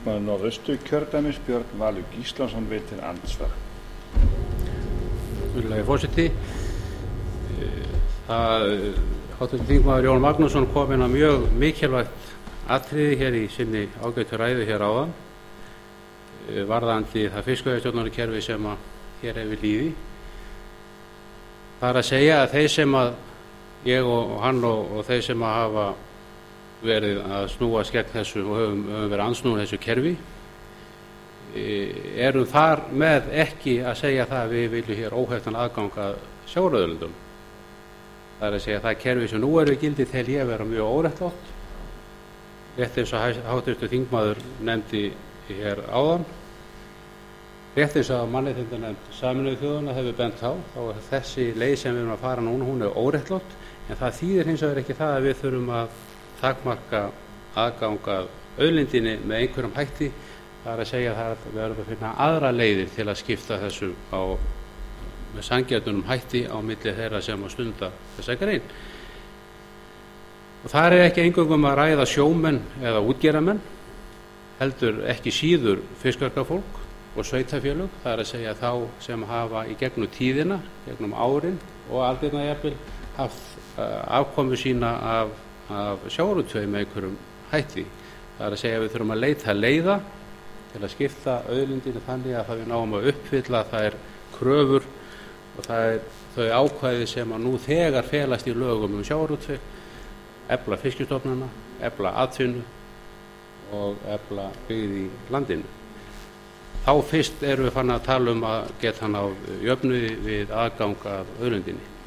þingmaður Norðausturkjördæmis, Björn Valur Gíslason, veitir andsvar. Virðulegi forseti, háttvirtur þingmaður Jón Magnússon kom inn á mjög mikilvægt atriði hér í sinni ágætu ræðu hér áðan varðandi það fiskveiðistjórnarkerfi sem hér hefur lýði. Það er að segja að þeir sem ég og hann og þeir sem hafa verið að snúast gegn þessu og höfum verið andsnúin þessu kerfi erum þar með ekki að segja það að við viljum hér óheftan aðgang að sjávarauðlindum. Það er að segja að það kerfi sem nú er við gildi tel ég vera mjög óréttlátt, rétt eins og háttvirtur þingmaður nefndi hér áðan, rétt eins og mannréttindanefnd Sameinuðu þjóðanna hefur bent á, þá er þessi leið sem við erum að fara núna, hún er óréttlát, en það þýðir hins vegar ekki það að við þurfum að takmarka aðgang að auðlindinni með einhverjum hætti. Það er að segja að við verðum að finna aðra leiðir til að skipta þessu með sanngjarnum hætti á milli þeirra sem að stunda þessa grein. Og það er ekki eingöngu að ræða sjómenn eða útgerðarmenn, heldur ekki síður fiskverkafólk og sveitarfélög, það er að segja þá sem hafa í gegnum tíðina, gegnum árin og aldirna jafnvel haft afkomu sína af sjávarútvegi með einhverjum hætti. Það er að segja að við þurfum að leita leiða til að skipta auðlindinni þannig að það við náum að uppfylla þær kröfur og það er þau ákvæði sem að nú þegar felast í lögum sjávarútveg, efla fiskistofnana, efla atvinnu og efla byggð í landinu. Þá fyrst erum við farin að tala að geta náð jöfnuði við aðgang að auðlindinni.